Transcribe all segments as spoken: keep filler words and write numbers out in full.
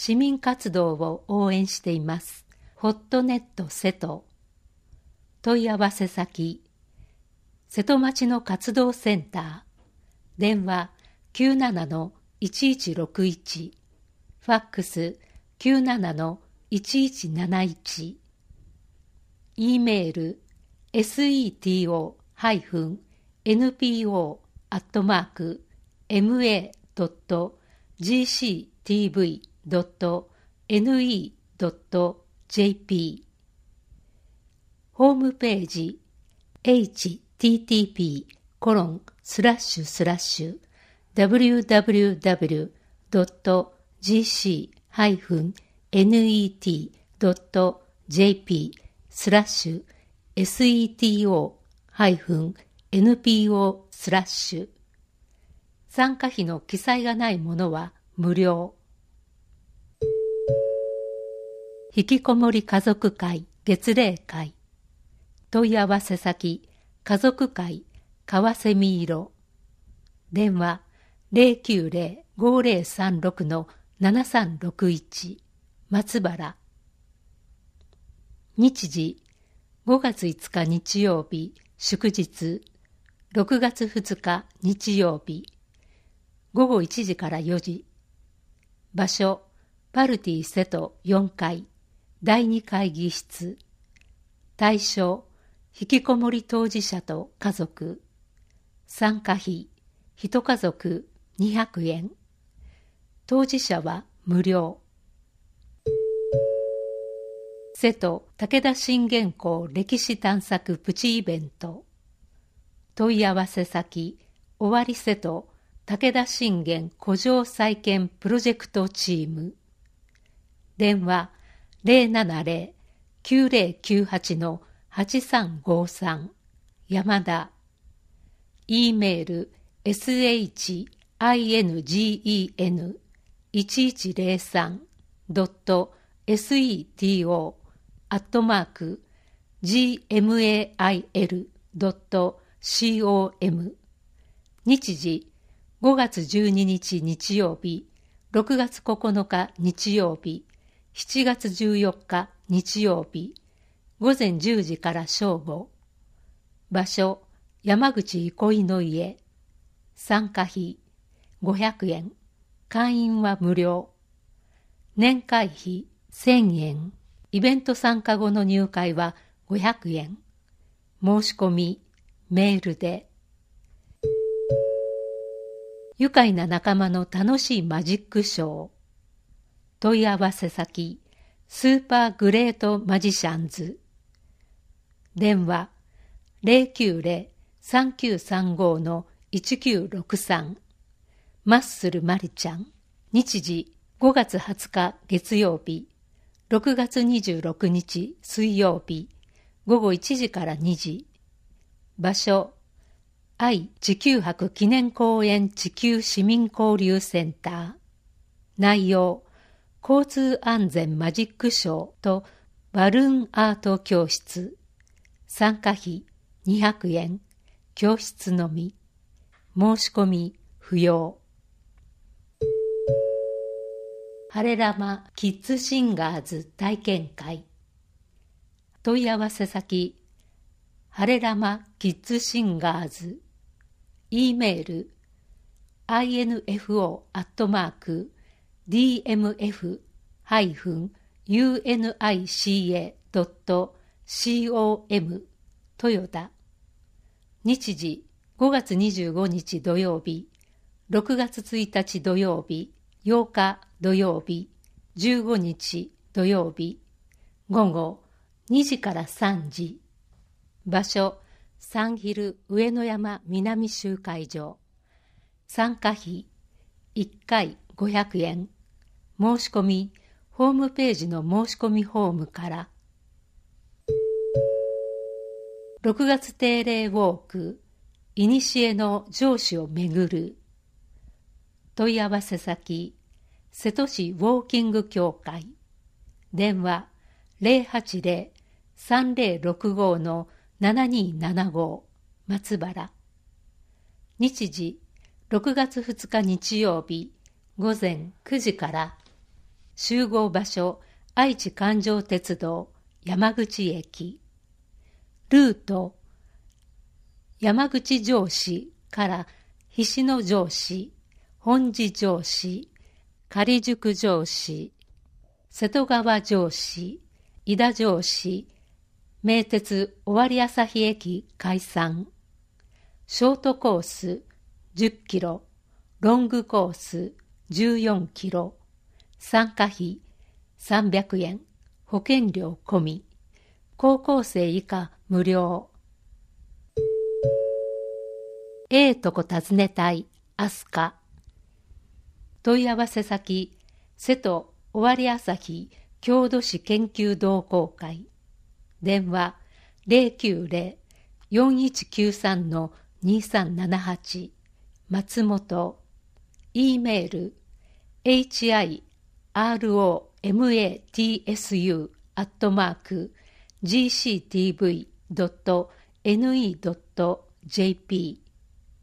市民活動を応援しています。ホットネット瀬戸。問い合わせ先、瀬戸町の活動センター。電話 きゅうななのいちいちろくいち。ファックス きゅうななのいちいちなないち。E メール セト エヌピーオー アットマーク エムエー ドット ジーシーティーブイ ドット エヌイー ドット ジェーピー。 ホームページ エイチティーティーピー コロン スラッシュスラッシュ ダブリューダブリューダブリュー ドット ジーシー ネット ドット ジェーピー スラッシュ セト エヌピーオー スラッシュ。参加費の記載がないものは無料。ひきこもり家族会月例会。問い合わせ先、家族会川蝉色。電話 ゼロきゅうゼロ ごゼロさんろく ななさんろくいち 松原。日時ごがついつか日曜日祝日、ろくがつふつか日曜日、ごごいちじからよじ。場所、パルティ瀬戸よんかい、だいに会議室。対象、ひきこもり当事者と家族。参加費、一家族にひゃくえん。当事者は無料。瀬戸武田信玄公歴史探索プチイベント。問い合わせ先、尾張瀬戸武田信玄古城再建プロジェクトチーム。電話 ゼロななゼロ きゅうゼロきゅうはち はちさんごさん 山田。E メール シンジンいちいちゼロさん ドット セト アットマーク ジーエムエーアイエル ドット コム。 日時ごがつじゅうににち日曜日、ろくがつここのか日曜日、しちがつじゅうよっか日曜日、ごぜんじゅうじから正午。場所、山口憩いの家。参加費ごひゃくえん。会員は無料。年会費せんえん。イベント参加後の入会はごひゃくえん。申し込み、メールで。愉快な仲間の楽しいマジックショー。問い合わせ先、スーパーグレートマジシャンズ。電話ゼロきゅうゼロ さんきゅうさんご いちきゅうろくさん。マッスルマリちゃん。日時ごがつはつか月曜日、ろくがつにじゅうろくにち水曜日、ごごいちじからにじ。場所、愛・地球博記念公園地球市民交流センター。内容、交通安全マジックショーとバルーンアート教室。参加費にひゃくえん。教室のみ。申し込み不要。ハレラマキッズシンガーズ体験会。問い合わせ先、ハレラマキッズシンガーズ。E メール アイエヌエフオー アットマーク ディーエムエフ ハイフン ユーエヌアイシーエー ドット コム 豊田。日時ごがつにじゅうごにち土曜日、ろくがつついたち土曜日、ようか土曜日、じゅうごにち土曜日、午後にじからさんじ。場所、サンヒル上野山南集会場。参加費いっかいごひゃくえん。申し込みホームページの申し込みフォームから。ろくがつ定例ウォーク、いにしえの上司をめぐる。問い合わせ先、瀬戸市ウォーキング協会。電話ゼロはちゼロ さんゼロろくご ななにーななご 松原。日時ろくがつふつか日曜日、午前くじから。 集合場所愛知環状鉄道山口駅。ルート山口上市から菱野上市、本寺上市、仮宿上市、瀬戸川上市、井田上市、名鉄尾張旭駅解散。ショートコースじゅっキロ、ロングコースじゅうよんキロ、参加費さんびゃくえん、保険料込み、高校生以下無料。ええとこ訪ねたい、アスカ。問い合わせ先、瀬戸尾張旭郷土史研究同好会。電話 ゼロきゅうゼロ よんいちきゅうさん にさんななはち 松本。 E メール エイチアイアールオーエムエーティーエスユー アットマーク ジーシーティーブイドットエヌイードットジェーピー。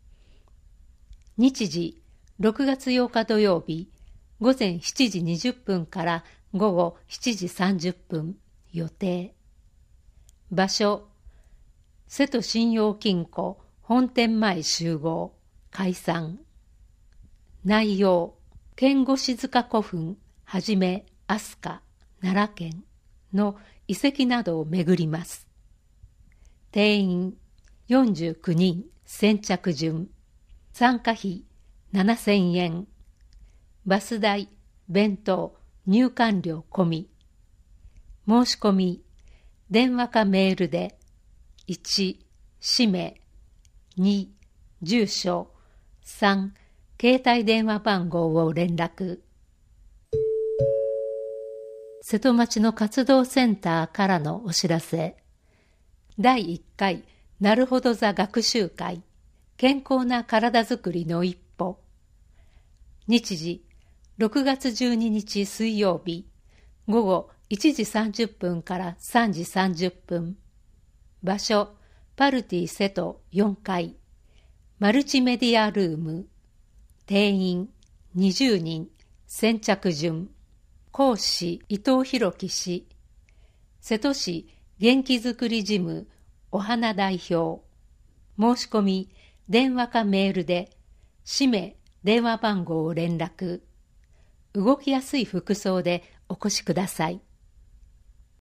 日時ろくがつようか土曜日午前しちじにじゅっぷんから午後しちじさんじゅっぷん予定。場所瀬戸信用金庫本店前集合解散。内容剣護静古墳はじめ飛鳥奈良県の遺跡などを巡ります。定員よんじゅうきゅうにん先着順。参加費ななせんえん。バス代、弁当、入館料込み。申し込み電話かメールでいち氏名、に住所、さん携帯電話番号を連絡。瀬戸町の活動センターからのお知らせ。だいいっかいなるほど座学習会健康な体づくりの一歩。日時ろくがつじゅうににち水曜日午後いちじさんじゅっぷんからさんじさんじゅっぷん。場所パルティ瀬戸よんかいマルチメディアルーム。定員にじゅうにん先着順。講師伊藤博樹氏。瀬戸市元気づくり事務お花代表。申し込み電話かメールで氏名電話番号を連絡。動きやすい服装でお越しください。